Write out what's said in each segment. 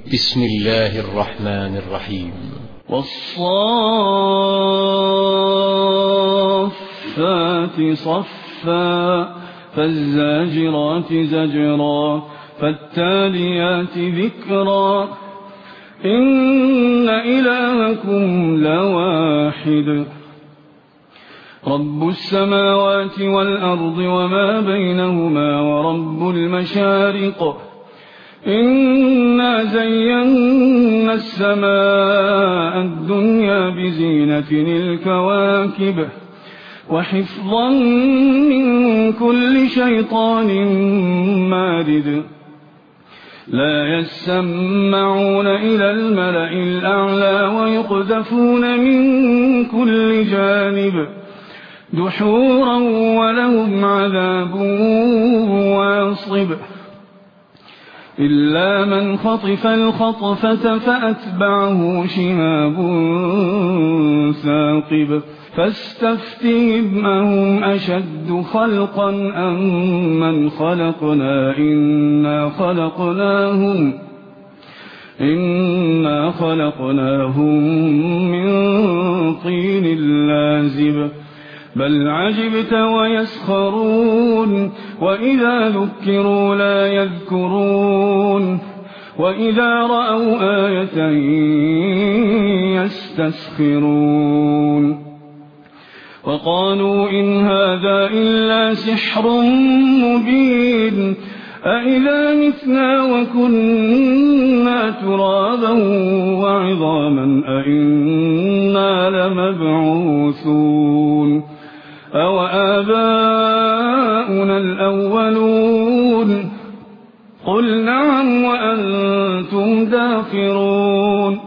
بسم الله الرحمن الرحيم. والصافات صفا فالزاجرات زجرا فالتاليات ذكرا إن إلهكم لواحد رب السماوات والأرض وما بينهما ورب المشارق إنا زينا السماء الدنيا بزينة الكواكب وحفظا من كل شيطان مارد لا يسمعون إلى الملأ الأعلى ويقذفون من كل جانب دحورا ولهم عذاب واصب إلا من خطف الخطفة فأتبعه شهاب ثاقب فاستفتهم أهم أشد خلقا أم من خلقنا إنا خلقناهم من طين لازب بل عجبت ويسخرون وإذا ذكروا لا يذكرون وإذا رأوا آية يستسخرون وقالوا إن هذا إلا سحر مبين أإذا متنا وكنا ترابا وعظاما أإنا لمبعوثون أو آباؤنا الأولون قل نعم وأنتم داخرون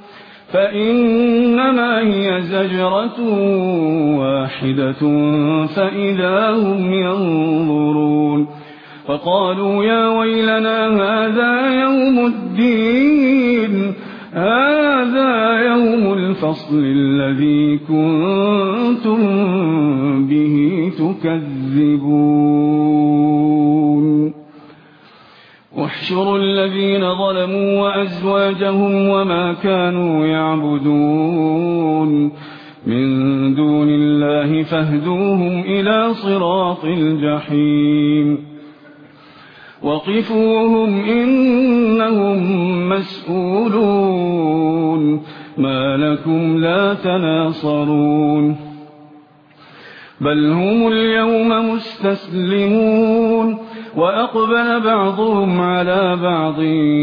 فإنما هي زجرة واحدة فإذا هم ينظرون فقالوا يا ويلنا هذا يوم الدين هذا يوم الفصل الذي كنتم به تكذبون واحشروا الذين ظلموا وأزواجهم وما كانوا يعبدون من دون الله فاهدوهم إلى صراط الجحيم وقفوهم إنهم مسؤولون ما لكم لا تناصرون بل هم اليوم مستسلمون وأقبل بعضهم على بعض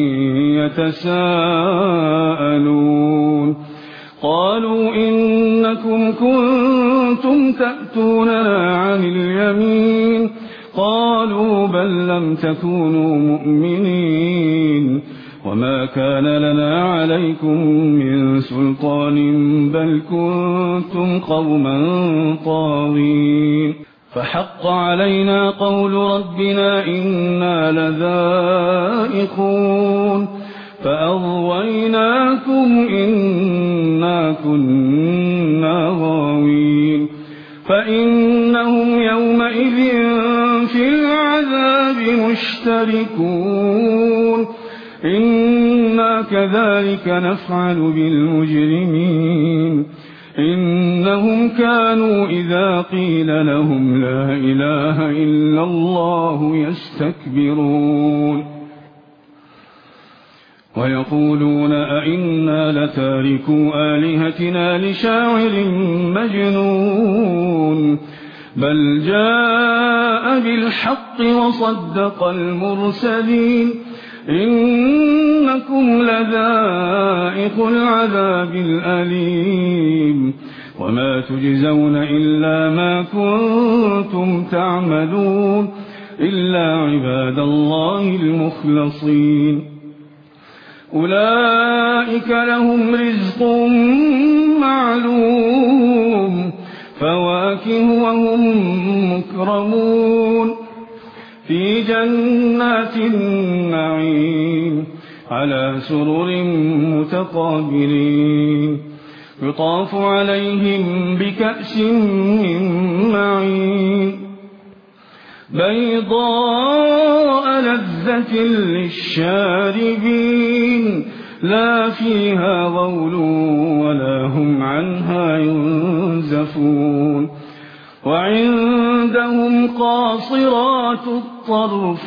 يتساءلون قالوا إنكم كنتم تأتوننا عن اليمين قالوا بل لم تكونوا مؤمنين وما كان لنا عليكم من سلطان بل كنتم قوما طاغين فحق علينا قول ربنا إنا لذائقون فأغويناكم إنا كنا غاوين فإنهم يومئذ في العذاب مشتركون إنا كذلك نفعل بالمجرمين إنهم كانوا إذا قيل لهم لا إله إلا الله يستكبرون ويقولون أئنا لتاركو آلهتنا لشاعر مجنون بل جاء بالحق وصدق المرسلين إنكم لذائق العذاب الأليم وما تجزون إلا ما كنتم تعملون إلا عباد الله المخلصين أولئك لهم رزق معلوم فواكه وهم مكرمون في جنات النعيم على سرر متقابلين يطاف عليهم بكأس من معين بيضاء لذة للشاربين لا فيها غول ولا هم عنها ينزفون وعندهم قاصرات الطرف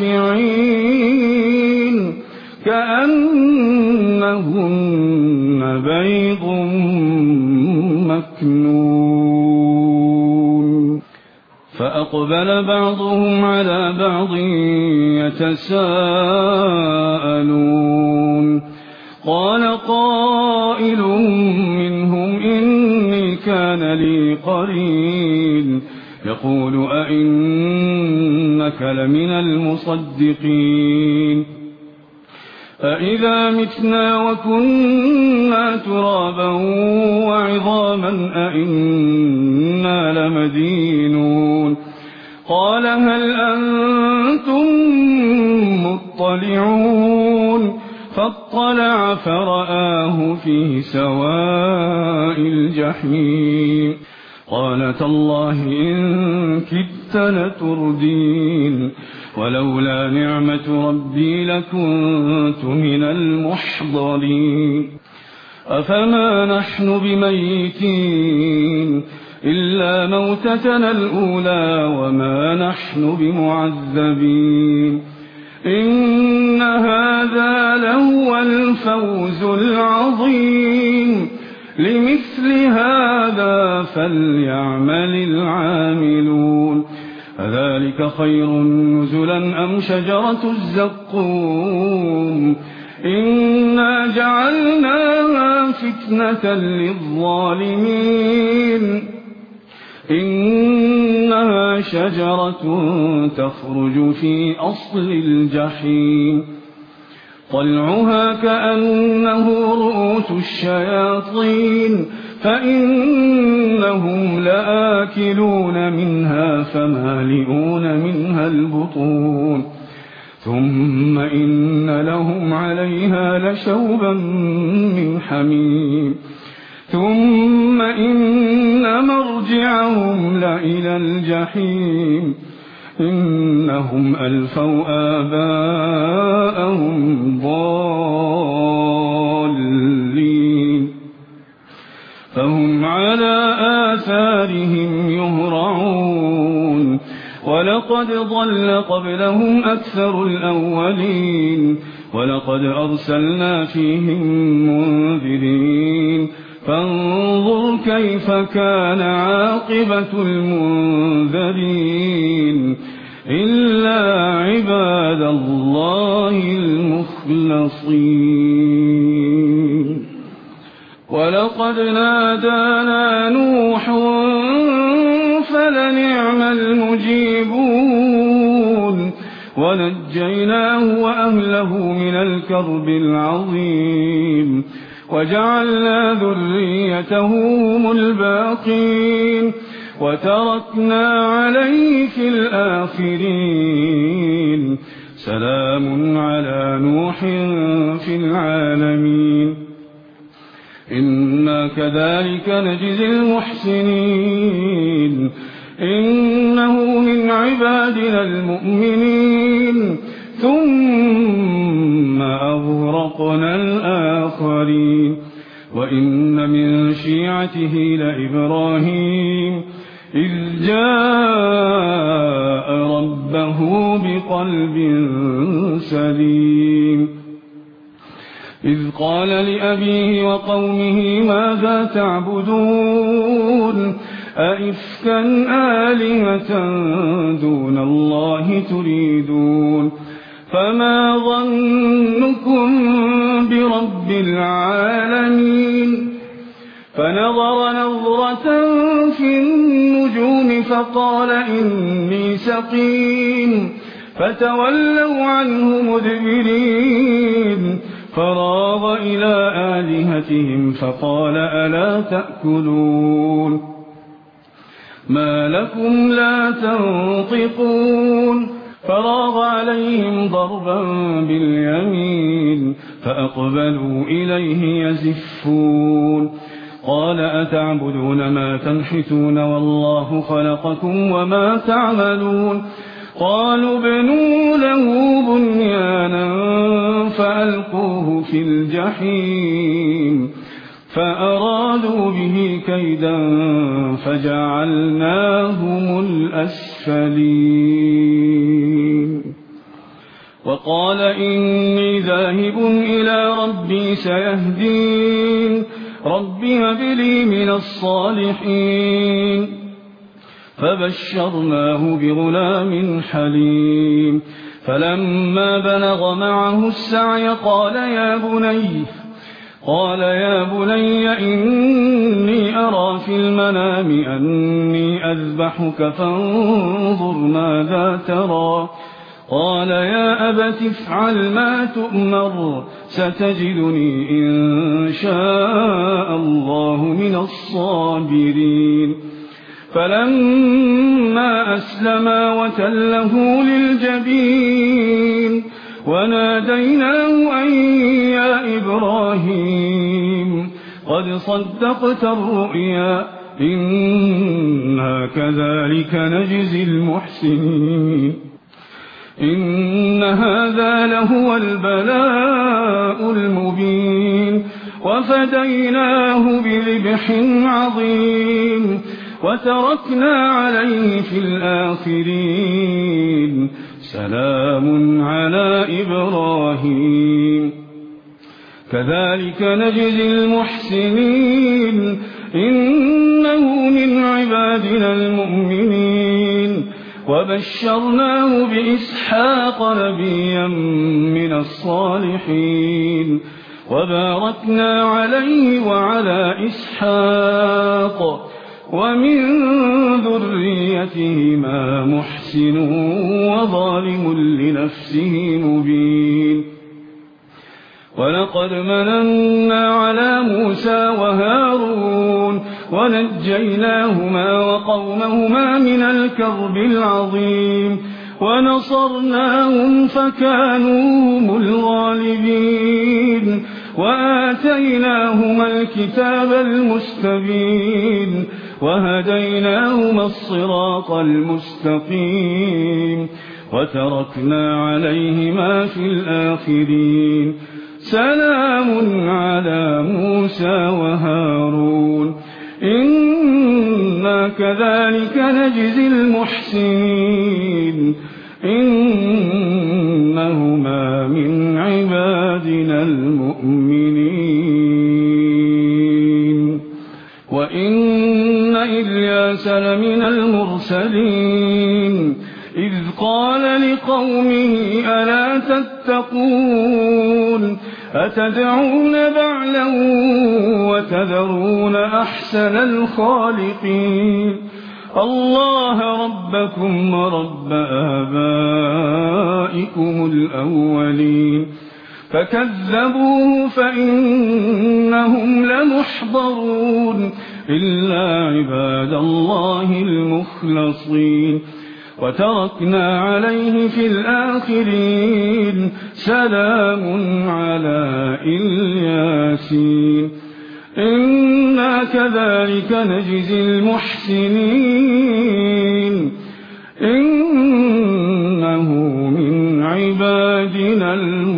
عين كأنهن بيض مكنون فأقبل بعضهم على بعض يتساءلون قال قائل منهم إني كان لي قرين يقول أئنك لمن المصدقين أإذا متنا وكنا ترابا وعظاما أئنا لمدينون قال هل أنتم مطلعون فاطلع فرآه في سواء الجحيم قال تالله إن كدت لتردين ولولا نعمة ربي لكنت من المحضرين أفما نحن بميتين إلا موتتنا الأولى وما نحن بمعذبين إن هذا لهو الفوز العظيم لمثل هذا فليعمل العاملون أذلك خير نزلا أم شجرة الزقوم إنا جعلناها فتنة للظالمين إنها شجرة تخرج في أصل الجحيم طلعها كأنه رؤوس الشياطين فإنهم لآكلون منها فمالئون منها البطون ثم إن لهم عليها لشوبا من حميم ثم إن مرجعهم لإلى الجحيم إنهم ألفوا آباءهم ضالين فهم على آثارهم يهرعون ولقد ضل قبلهم أكثر الأولين ولقد أرسلنا فيهم منذرين فانظر كيف كان عاقبة المنذرين إلا عباد الله المخلصين ولقد نادانا نوح فلنعم المجيبون ونجيناه وأهله من الكرب العظيم وجعلنا ذريته هم الباقين وتركنا عليه في الآخرين سلام على نوح في العالمين إنا كذلك نجزي المحسنين إنه من عبادنا المؤمنين ثم أغرقنا الآخرين وإن من شيعته لإبراهيم إذ جاء ربه بقلب سليم إذ قال لأبيه وقومه ماذا تعبدون أئفكا آلهة دون الله تريدون فما ظنكم برب العالمين فنظر نظرة في النجوم فقال إني سقيم فتولوا عنه مدبرين فراغ إلى آلهتهم فقال ألا تأكلون ما لكم لا تنطقون فراغ عليهم ضربا باليمين فأقبلوا إليه يزفون قال أتعبدون ما تنحتون والله خلقكم وما تعملون قالوا ابنوا له بنيانا فألقوه في الجحيم فأرادوا به كيدا فجعلناهم الأسفلين وقال إني ذاهب إلى ربي سيهدين رب هب لي من الصالحين فبشرناه بغلام حليم فلما بلغ معه السعي قال يا بني إني أرى في المنام أني أذبحك فانظر ماذا ترى قال يا أبت افعل ما تؤمر ستجدني إن شاء الله من الصابرين فلما أسلما وتله للجبين وناديناه أن يا إبراهيم قد صدقت الرؤيا إنا كذلك نجزي المحسنين إن هذا لهو البلاء المبين وفديناه بذبح عظيم وتركنا عليه في الآخرين سلام على إبراهيم كذلك نجزي المحسنين إنه من عبادنا المؤمنين وبشرناه بإسحاق نبيا من الصالحين وباركنا عليه وعلى إسحاق ومن ذريتهما محسن وظالم لنفسه مبين ولقد مننا على موسى وهارون ونجيناهما وقومهما من الكرب العظيم ونصرناهم فكانوا هم الغالبين وآتيناهما الكتاب المستبين وهديناهما الصراط المستقيم وتركنا عليهما في الآخرين سلام على موسى وهارون إنا كذلك نجزي المحسنين إنهما من عبادنا المؤمنين وإن إلياس لمن المرسلين إذ قال لقومه ألا تتقون أتدعون بعلا وتذرون أحسن الخالقين الله ربكم ورب آبائكم الأولين فكذبوه فإنهم لمحضرون إلا عباد الله المخلصين وتركنا عليه في الآخرين سلام على الياسين إنا كذلك نجزي المحسنين إنه من عبادنا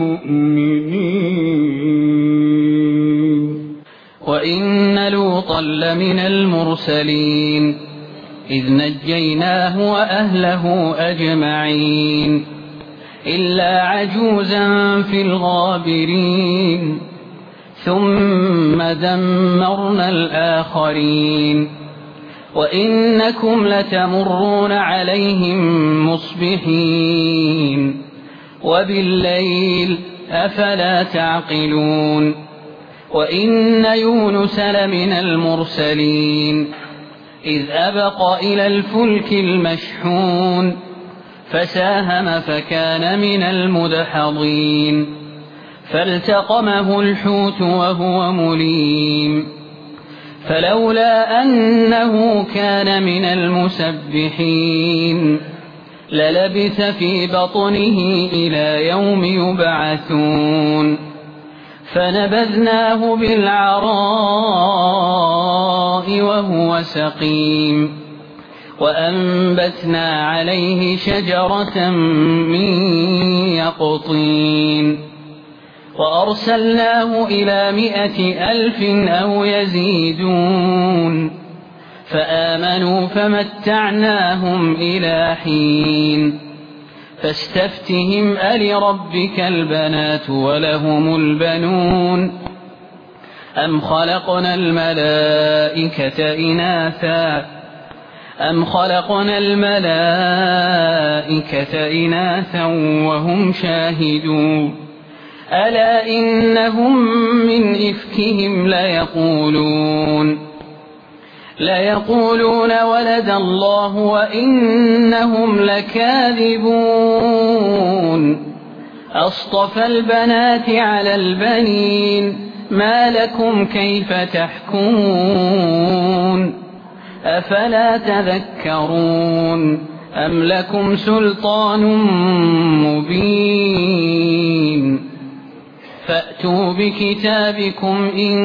المؤمنين وإن لوطا لمن المرسلين إذ نجيناه وأهله أجمعين إلا عجوزا في الغابرين ثم دمرنا الآخرين وإنكم لتمرون عليهم مصبحين وبالليل أفلا تعقلون وإن يونس لمن المرسلين إذ أبق إلى الفلك المشحون فساهم فكان من المدحضين فالتقمه الحوت وهو مليم فلولا أنه كان من المسبحين للبث في بطنه إلى يوم يبعثون فنبذناه بالعراء وهو سقيم وأنبتنا عليه شجرة من يقطين وأرسلناه إلى 100,000 أو يزيدون فآمنوا فمتعناهم إلى حين فاستفتهم ألربك البنات ولهم البنون أم خلقنا الملائكة إناثا وهم شاهدون ألا إنهم من إفكهم ليقولون ولد الله وإنهم لكاذبون أصطفى البنات على البنين ما لكم كيف تحكمون أفلا تذكرون أم لكم سلطان مبين فأتوا بكتابكم إن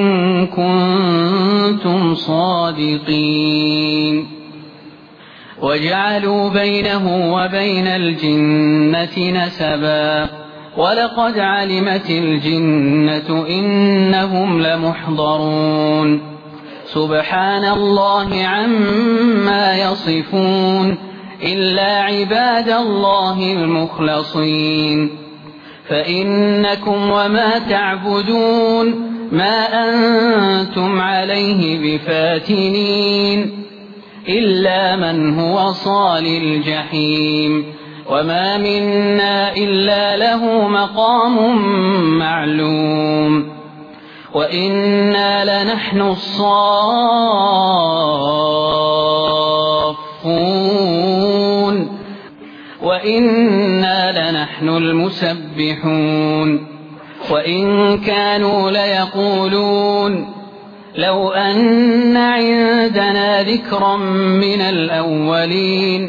كنتم صادقين وجعلوا بينه وبين الجنة نسبا ولقد علمت الجنة إنهم لمحضرون سبحان الله عما يصفون إلا عباد الله المخلصين فإنكم وما تعبدون ما أنتم عليه بفاتنين إلا من هو صال الجحيم وما منا إلا له مقام معلوم وإنا لنحن الصافون وإنا لنحن المسبحون وإن كانوا ليقولون لو أن عندنا ذكرا من الأولين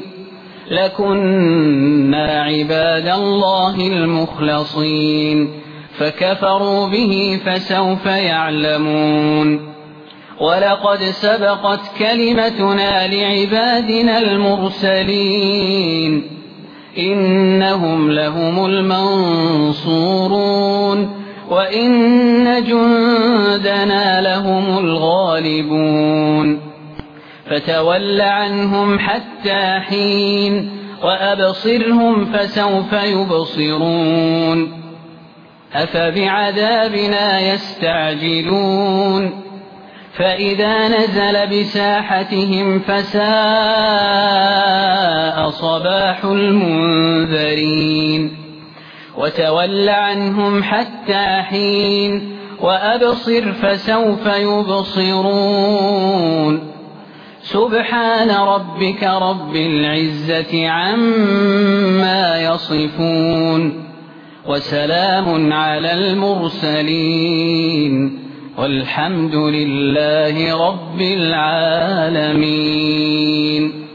لكنا عباد الله المخلصين فكفروا به فسوف يعلمون ولقد سبقت كلمتنا لعبادنا المرسلين إنهم لهم المنصورون وإن جندنا لهم الغالبون فتول عنهم حتى حين وأبصرهم فسوف يبصرون أفبعذابنا يستعجلون فإذا نزل بساحتهم فساء صباح المنذرين وتول عنهم حتى حين وأبصر فسوف يبصرون سبحان ربك رب العزة عما يصفون وسلام على المرسلين والحمد لله رب العالمين.